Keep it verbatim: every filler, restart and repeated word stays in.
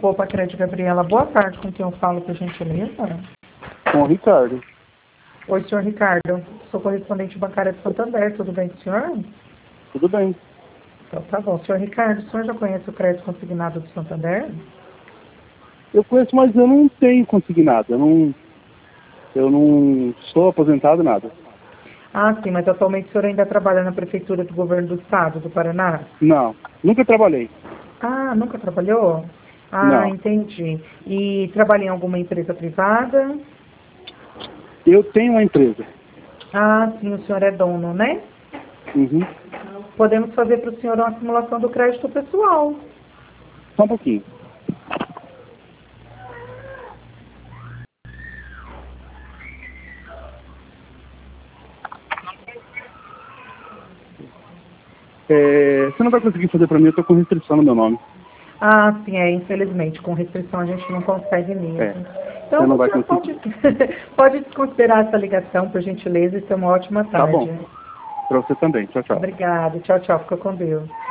Poupa Crédito Gabriela, boa tarde, com quem eu falo, por gentileza? Com o Ricardo. Oi, senhor Ricardo, sou correspondente bancária de Santander, tudo bem com o senhor? Tudo bem. Então tá bom. Senhor Ricardo, o senhor já conhece o crédito consignado do Santander? Eu conheço, mas eu não tenho consignado, eu não, eu não sou aposentado, nada. Ah, sim, mas atualmente o senhor ainda trabalha na Prefeitura do Governo do Estado do Paraná? Não, nunca trabalhei. Ah, nunca trabalhou? Ah, Não. entendi. E trabalha em alguma empresa privada? Eu tenho uma empresa. Ah, sim, o senhor é dono, né? Uhum. Podemos fazer para o senhor uma simulação do crédito pessoal. Só um pouquinho. É, você não vai conseguir fazer para mim, eu estou com restrição no meu nome. Ah, sim, é, infelizmente, com restrição a gente não consegue mesmo. É, Então, você não o vai senhor pode, conseguir. pode desconsiderar essa ligação, por gentileza, e ter uma ótima Tá tarde. bom. Para você também. Tchau, tchau. Obrigada. Tchau, tchau. Fica com Deus.